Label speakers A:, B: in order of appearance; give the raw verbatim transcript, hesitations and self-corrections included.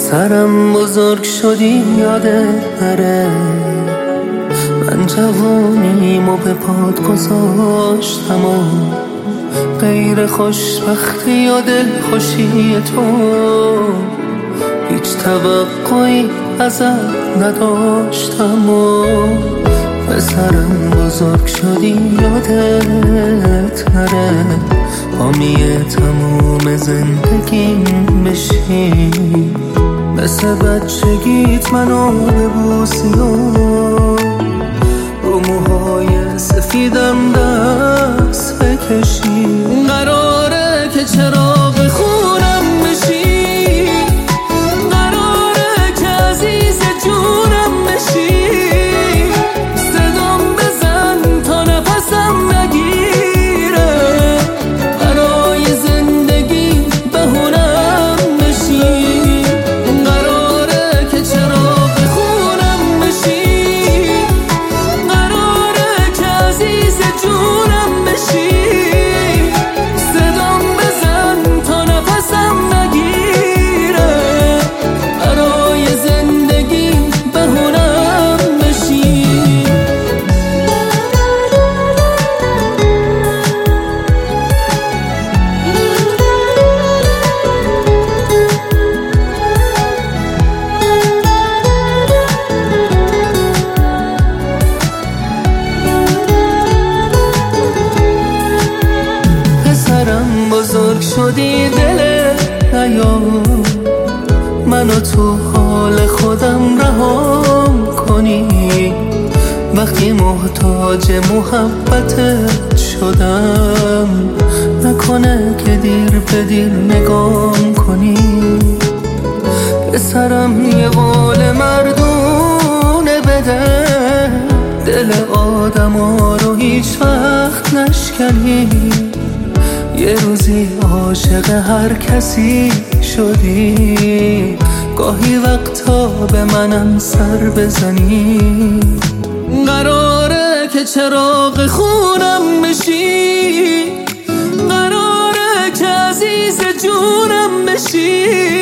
A: پسرم بزرگ شدی یادت نره، من جوانیمو به پات گذاشتم و غیر خوشبختی و دلخوشی تو هیچ توقعی ازت نداشتم و پسرم بزرگ شدی یادت نره، حامی تموم زندگیم بشی، مثل بچگیت منو ببوسی و رو موهای سفیدم دست بکشی. قراره که چراغ خونم بشی، قراره که عزیز جونم بشی، صدام بزن تا نفسم نگیره، برای زندگی بهونم بشی. قراره که چراغ خونم بشی، قراره که عزیز جونم بشی، صدام بزن تا نفسم نگیره، برای زندگی بهونم بشی. پسرم بزرگ شدی دل نیا، منو تو حال خودم رهام کنی، وقتی محتاج محبتت شدم نکنه که دیر به دیر نگام کنی. پسرم یه قول مردونه بده، دل آدم ها رو هیچ وقت نشکنی، یه روزی عاشق هر کسی شدی، گاهی وقتا به منم سر بزنی. قراره که چراغ خونم بشی، قراره که عزیز جونم بشی،